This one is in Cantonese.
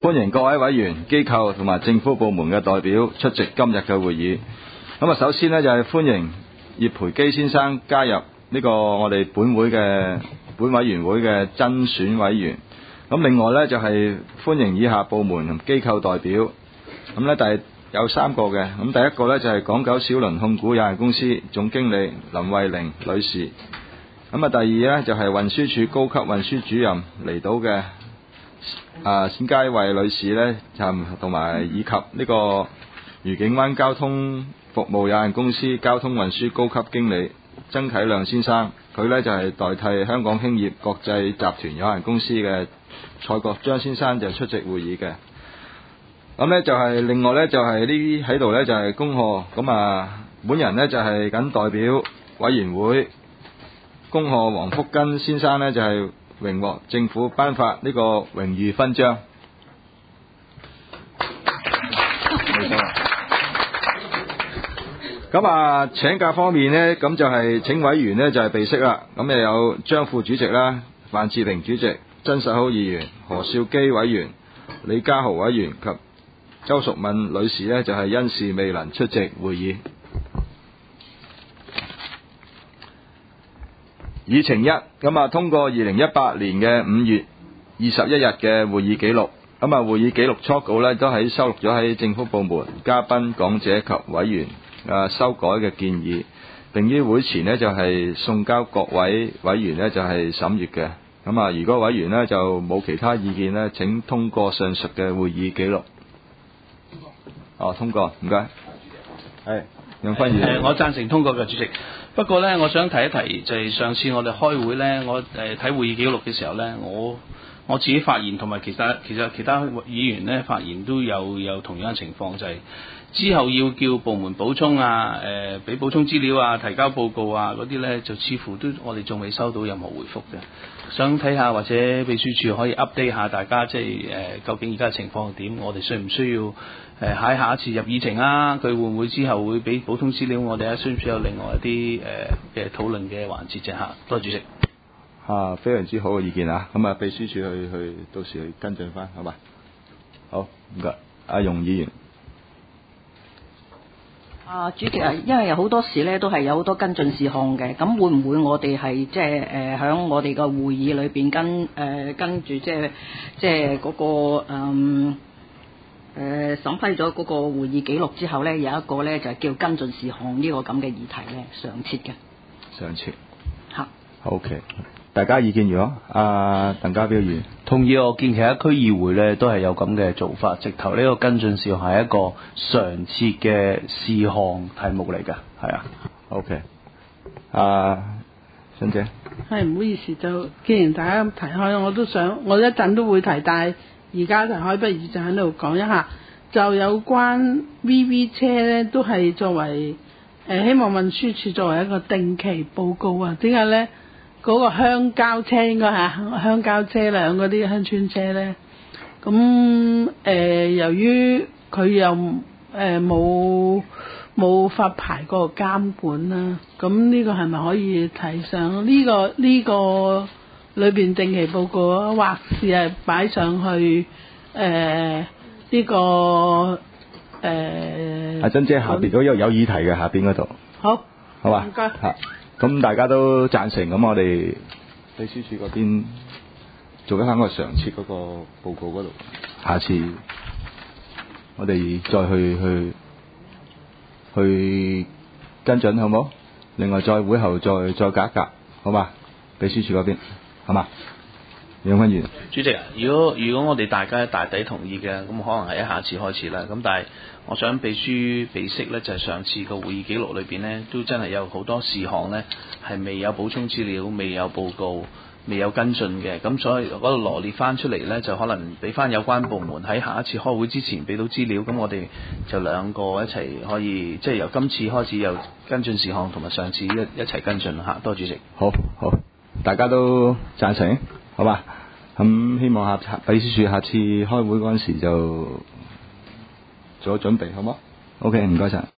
歡迎各位委員、機構同埋政府部門嘅代表出席今日嘅會議。咁啊，首先呢，就係歡迎葉培基先生加入呢個我哋本委員會嘅增選委員。咁另外呢，就係歡迎以下部門同機構代表。咁呢，有3個嘅。咁第一個呢，就係港九小輪控股有限公司總經理林慧玲女士。咁啊，第二呢，就係運輸署高級運輸主任離島嘅冼佳慧女士呢，同埋以及呢個愉景灣交通服務有限公司交通運輸高級經理曾啟亮先生，佢呢就係代替香港興業國際集團有限公司嘅蔡國章先生就出席會議嘅。咁呢，就係另外呢，就係呢喺度呢，就係恭賀，咁本人呢，就係僅代表委員會恭賀黃福根先生呢，就係榮獲政府頒發呢個榮譽勳章。咁請假方面呢，咁就係請委員呢，就係備悉啦。咁又有張副主席啦、范志平主席、曾實浩議員、何兆基委員、李家豪委員及周淑敏女士呢，就係因事未能出席會議。議程1，咁通過2018年嘅5月21日嘅會議記錄。咁會議記錄初稿呢，都喺收錄咗喺政府部門、嘉賓、講者及委員修改嘅建議，並於會前呢，就係送交各位委員呢，就係審閱嘅。咁如果委員呢，就冇其他意見呢，請通過上述嘅會議記錄。通過，唔該。係楊輝儀。 我贊成通過嘅，主席。不過呢，我想提一提，就係上次我哋開會呢，我睇會議記錄嘅時候呢，我自己發言同埋其他議員呢發言都有同樣嘅情況，就係之後要叫部門補充俾補充資料提交報告嗰啲呢，就似乎我哋仲未收到任何回覆嘅。想睇下或者秘書處可以 update 下大家，即係究竟而家嘅情況係點？我哋需唔需要喺下一次入議程佢會唔會之後會俾補充資料我哋需唔需要有另外一啲嘅討論嘅環節啫嚇？多謝主席。 非常之好嘅意見咁秘書處去到時去跟進翻，好嘛？好，唔該。阿容議員。 主席因為有好多時咧都係有好多跟進事項嘅，咁會唔會我哋係即係喺我哋個會議裏邊跟住即係嗰個審批咗嗰個會議記錄之後咧，有一個咧就係叫跟進事項呢個咁嘅議題咧常設嘅。 常設。 嚇。 OK。大家意見如何？鄧家彪議員同意，我見其他區議會咧都係有咁嘅做法，直頭呢個跟進事項係一個常設嘅事項題目嚟㗎，係啊。 OK。欣姐。 係唔好意思，就既然大家提開，我一陣都會提，但係而家提開，不如就喺度講一下，就有關 VV 車咧，都係作為希望運輸署作為一個定期報告點解咧？嗰個鄉郊車應該係鄉郊車輛嗰啲鄉村車咧，咁由於佢又冇發牌嗰個監管啦，咁呢個係咪可以提上呢個裏邊定期報告啊，或是係擺上去呢個阿珍姐下邊嗰有議題嘅下邊嗰度。 好嘛？ 唔該。 咁大家都贊成，咁我哋秘書處嗰邊做一翻個常設嗰個報告嗰度，下次我哋再去跟進，好冇？另外再會後再隔一隔，好嘛？秘書處嗰邊，好嘛？楊坤元主席如果我哋大家大抵同意嘅，咁可能係下次開始啦。咁但係我想秘書備悉呢，就係上次個會議記錄裏邊呢，都真係有好多事項呢係未有補充資料、未有報告、未有跟進嘅。咁所以嗰度羅列翻出嚟呢，就可能俾翻有關部門喺下一次開會之前俾到資料。咁我哋就兩個一齊可以，即係由今次開始有跟進事項，同埋上次一齊跟進嚇。多謝主席。 好，大家都贊成，好嘛？咁希望秘書處下次開會嗰陣時就做好準備，好冇？OK，唔該晒。